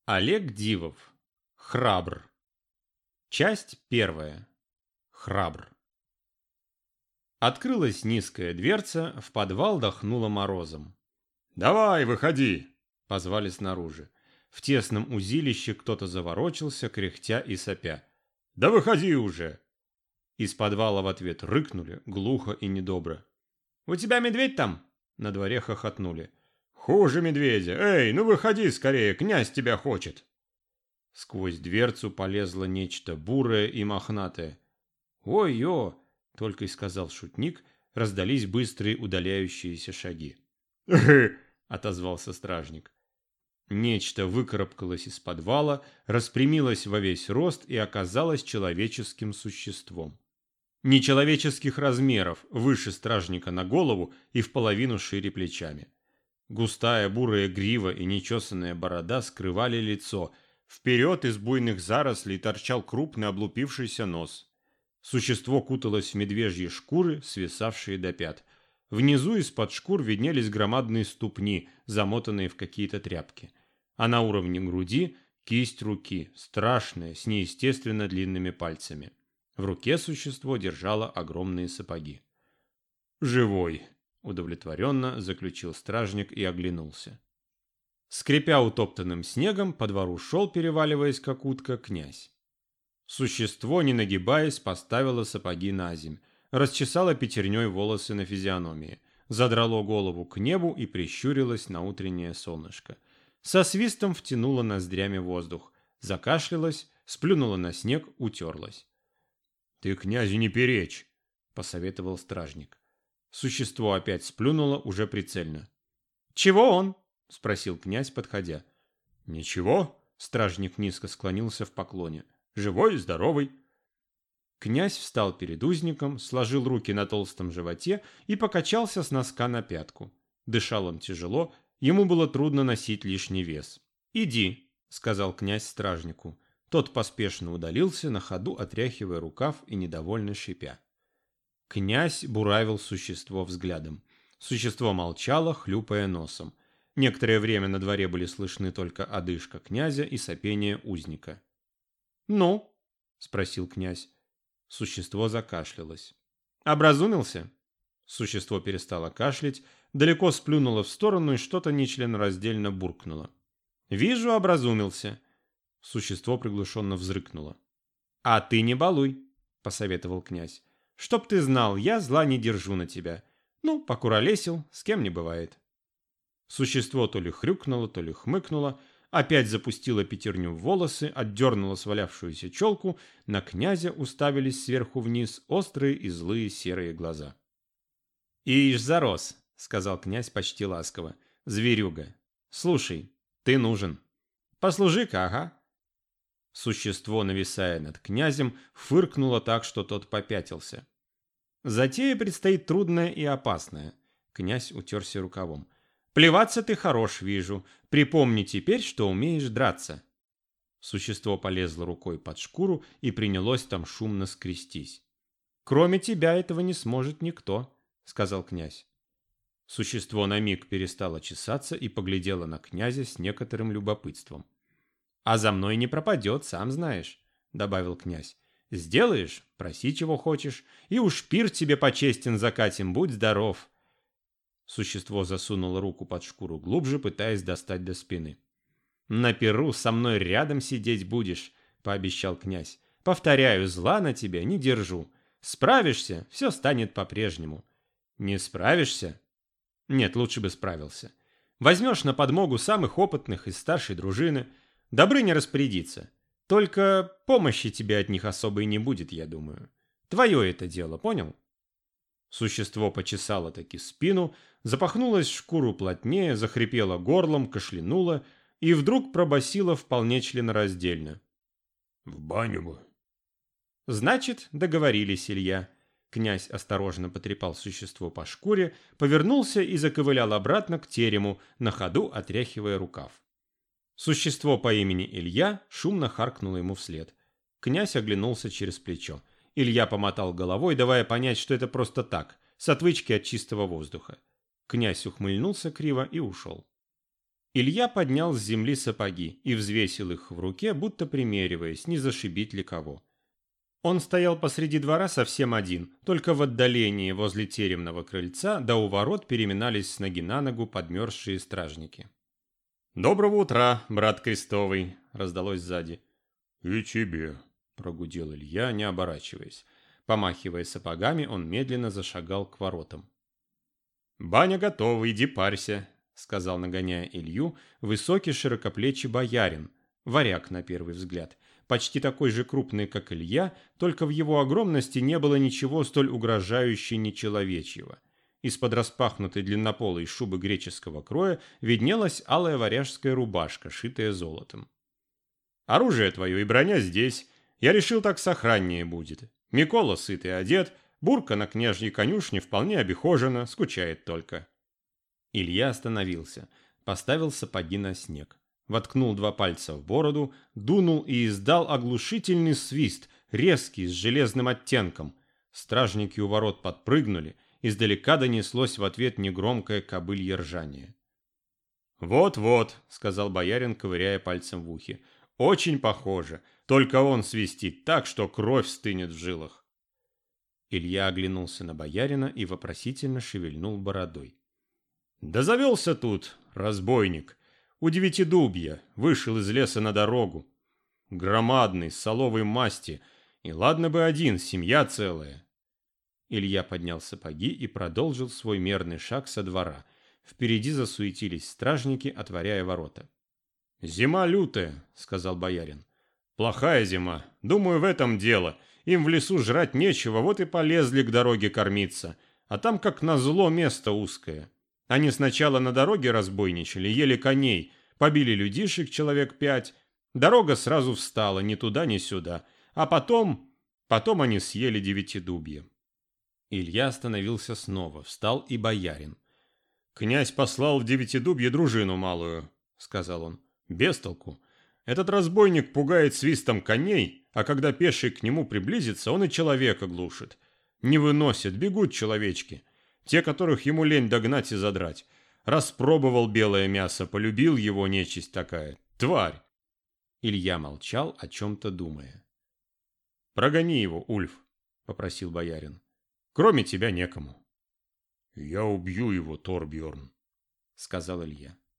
Олег Дивов. Храбр. Часть первая. Храбр. Открылась низкая дверца, в подвал дохнуло морозом. «Давай, выходи!» — позвали снаружи. В тесном узилище кто-то заворочился, кряхтя и сопя. «Да выходи уже!» Из подвала в ответ рыкнули, глухо и недобро. «У тебя медведь там?» — на дворе хохотнули. «Хуже медведя! Эй, ну выходи скорее, князь тебя хочет!» Сквозь дверцу полезло нечто бурое и мохнатое. «Ой-ё!» — только и сказал шутник, раздались быстрые удаляющиеся шаги. «Эхе!» — отозвался стражник. Нечто выкарабкалось из подвала, распрямилось во весь рост и оказалось человеческим существом. Нечеловеческих размеров, выше стражника на голову и в половину шире плечами. Густая бурая грива и нечесанная борода скрывали лицо. Вперед из буйных зарослей торчал крупный облупившийся нос. Существо куталось в медвежьи шкуры, свисавшие до пят. Внизу из-под шкур виднелись громадные ступни, замотанные в какие-то тряпки. А на уровне груди кисть руки, страшная, с неестественно длинными пальцами. В руке существо держало огромные сапоги. «Живой!» — удовлетворенно заключил стражник и оглянулся. Скрипя утоптанным снегом, по двору шел, переваливаясь как утка, князь. Существо, не нагибаясь, поставило сапоги на земь, расчесало пятерней волосы на физиономии, задрало голову к небу и прищурилось на утреннее солнышко. Со свистом втянуло ноздрями воздух, закашлялось, сплюнуло на снег, утерлось. «Ты князю не перечь!» — посоветовал стражник. Существо опять сплюнуло уже прицельно. «Чего он?» — спросил князь, подходя. «Ничего», — стражник низко склонился в поклоне. «Живой, здоровый». Князь встал перед узником, сложил руки на толстом животе и покачался с носка на пятку. Дышал он тяжело, ему было трудно носить лишний вес. «Иди», — сказал князь стражнику. Тот поспешно удалился, на ходу отряхивая рукав и недовольно шипя. Князь буравил существо взглядом. Существо молчало, хлюпая носом. Некоторое время на дворе были слышны только одышка князя и сопение узника. «Ну?» — спросил князь. Существо закашлялось. «Образумился?» Существо перестало кашлять, далеко сплюнуло в сторону и что-то нечленораздельно буркнуло. «Вижу, образумился». Существо приглушенно взрыкнуло. «А ты не балуй», — посоветовал князь. «Чтоб ты знал, я зла не держу на тебя. Ну, покуролесил, с кем не бывает». Существо то ли хрюкнуло, то ли хмыкнуло, опять запустило пятерню в волосы, отдернуло свалявшуюся челку, на князя уставились сверху вниз острые и злые серые глаза. «Ишь, зарос», — сказал князь почти ласково, — «зверюга. Слушай, ты нужен. Послужи-ка, ага». Существо, нависая над князем, фыркнуло так, что тот попятился. «Затея предстоит трудная и опасная», — князь утерся рукавом. «Плеваться ты хорош, вижу. Припомни теперь, что умеешь драться». Существо полезло рукой под шкуру и принялось там шумно скрестись. «Кроме тебя этого не сможет никто», — сказал князь. Существо на миг перестало чесаться и поглядело на князя с некоторым любопытством. «А за мной не пропадет, сам знаешь», — добавил князь. «Сделаешь, проси чего хочешь, и уж пир тебе почестен закатим, будь здоров». Существо засунуло руку под шкуру глубже, пытаясь достать до спины. «На пиру со мной рядом сидеть будешь», — пообещал князь. «Повторяю, зла на тебя не держу. Справишься, все станет по-прежнему. Не справишься? Нет, лучше бы справился. Возьмешь на подмогу самых опытных из старшей дружины. Добрыня распорядится. Только помощи тебе от них особой не будет, я думаю. Твое это дело, понял?» Существо почесало таки спину, запахнулось в шкуру плотнее, захрипело горлом, кашлянуло и вдруг пробасило вполне членораздельно. «В баню бы». «Значит, договорились, Илья». Князь осторожно потрепал существо по шкуре, повернулся и заковылял обратно к терему, на ходу отряхивая рукав. Существо по имени Илья шумно харкнуло ему вслед. Князь оглянулся через плечо. Илья помотал головой, давая понять, что это просто так, с отвычки от чистого воздуха. Князь ухмыльнулся криво и ушел. Илья поднял с земли сапоги и взвесил их в руке, будто примериваясь, не зашибить ли кого. Он стоял посреди двора совсем один, только в отдалении возле теремного крыльца да у ворот переминались с ноги на ногу подмерзшие стражники. «Доброго утра, брат Крестовый!» — раздалось сзади. «И тебе», — прогудел Илья, не оборачиваясь. Помахивая сапогами, он медленно зашагал к воротам. «Баня готова, иди парься», — сказал, нагоняя Илью, высокий широкоплечий боярин, варяг на первый взгляд, почти такой же крупный, как Илья, только в его огромности не было ничего столь угрожающе нечеловечьего. Из-под распахнутой длиннополой шубы греческого кроя виднелась алая варяжская рубашка, шитая золотом. «Оружие твое и броня здесь. Я решил, так сохраннее будет. Микола сытый одет, бурка на княжьей конюшне вполне обихожена, скучает только». Илья остановился, поставил сапоги на снег, воткнул 2 пальца в бороду, дунул и издал оглушительный свист, резкий, с железным оттенком. Стражники у ворот подпрыгнули, издалека донеслось в ответ негромкое кобылье ржание. «Вот-вот», — сказал боярин, ковыряя пальцем в ухе, — «очень похоже, только он свистит так, что кровь стынет в жилах». Илья оглянулся на боярина и вопросительно шевельнул бородой. «Да завелся тут разбойник. У Девятидубья вышел из леса на дорогу. Громадный, соловой масти, и ладно бы один, семья целая». Илья поднял сапоги и продолжил свой мерный шаг со двора. Впереди засуетились стражники, отворяя ворота. «Зима лютая», — сказал боярин. «Плохая зима. Думаю, в этом дело. Им в лесу жрать нечего, вот и полезли к дороге кормиться. А там, как назло, место узкое. Они сначала на дороге разбойничали, ели коней, побили людишек человек 5. Дорога сразу встала, ни туда, ни сюда. А потом они съели Девятидубье». Илья остановился снова, встал и боярин. «Князь послал в Девятидубье дружину малую», — сказал он. «Без толку. Этот разбойник пугает свистом коней, а когда пеший к нему приблизится, он и человека глушит. Не выносит, бегут человечки. Те, которых ему лень догнать и задрать. Распробовал белое мясо, полюбил его нечисть такая. Тварь!» Илья молчал, о чем-то думая. «Прогони его, Ульф», — попросил боярин. «Кроме тебя некому». «Я убью его, Торбьерн», — сказал Илья.